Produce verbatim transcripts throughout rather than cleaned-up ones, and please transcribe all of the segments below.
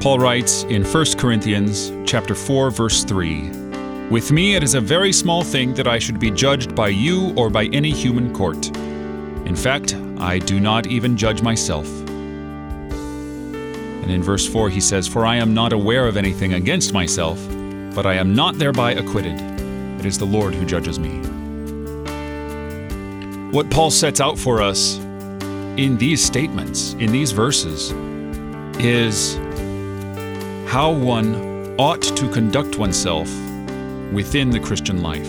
Paul writes in First Corinthians chapter four, verse three, "With me it is a very small thing that I should be judged by you or by any human court. In fact, I do not even judge myself." And in verse four he says, "For I am not aware of anything against myself, but I am not thereby acquitted. It is the Lord who judges me." What Paul sets out for us in these statements, in these verses, is how one ought to conduct oneself within the Christian life.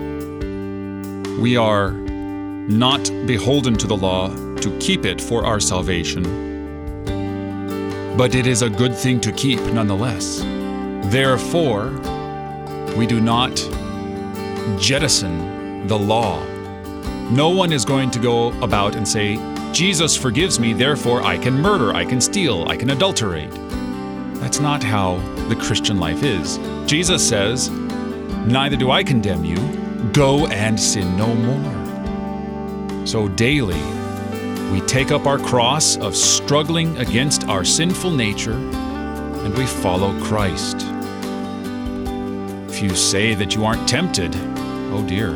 We are not beholden to the law to keep it for our salvation, but it is a good thing to keep nonetheless. Therefore, we do not jettison the law. No one is going to go about and say, "Jesus forgives me, therefore I can murder, I can steal, I can adulterate." That's not how the Christian life is. Jesus says, "Neither do I condemn you. Go and sin no more." So daily, we take up our cross of struggling against our sinful nature, and we follow Christ. If you say that you aren't tempted, oh dear,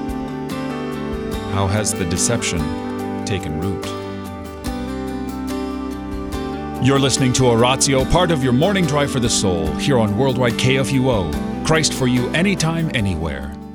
how has the deception taken root? You're listening to Oratio, part of your morning drive for the soul, here on Worldwide K F U O. Christ for you anytime, anywhere.